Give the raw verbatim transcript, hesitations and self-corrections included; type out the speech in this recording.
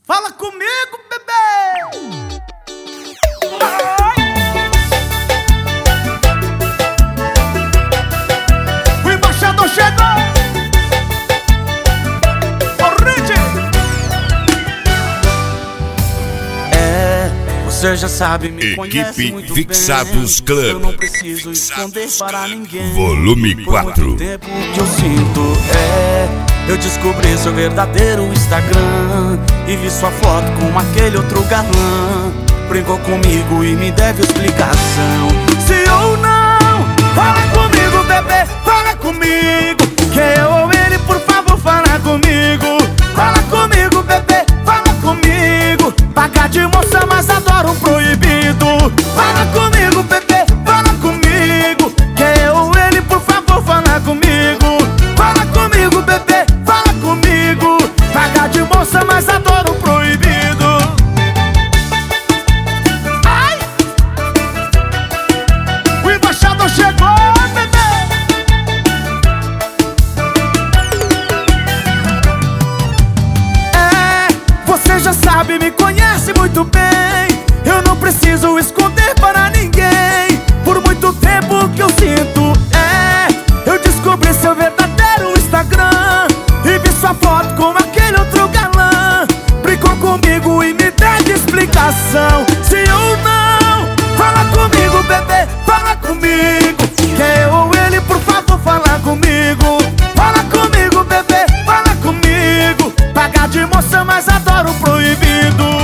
Fala comigo, bebê! Ai. O embaixador chegou! É, você já sabe, me Equipe conhece muito Fixados bem. Club. Eu não preciso Fixados esconder para Club. ninguém. Volume Por quatro. muito tempo que eu sinto, é, eu descobri seu verdadeiro Instagram e vi sua foto com aquele outro galã. Brincou comigo e me deve explicação. Se ou não, fala comigo, bebê, fala comigo. Que eu ou ele, por favor, fala comigo. Fala comigo, bebê, fala comigo. Paga de moça, mas adoro um proibido. Fala comigo, bebê, fala comigo. Que eu ou ele, por favor, fala comigo. Fala comigo, bebê, fala comigo. Paga de moça, mas adoro um proibido. Ai! O embaixador chegou, bebê! É, você já sabe, me conhece muito bem. Eu não preciso esconder para ninguém. Por muito tempo que eu sinto, é, eu descobri seu verdadeiro Instagram e vi sua foto com aquele outro galã. Brincou comigo e me deve explicação. Se ou não, fala comigo, bebê, fala comigo. Que eu ou ele, por favor, fala comigo. Fala comigo, bebê, fala comigo. Paga de moça, mas adoro o proibido.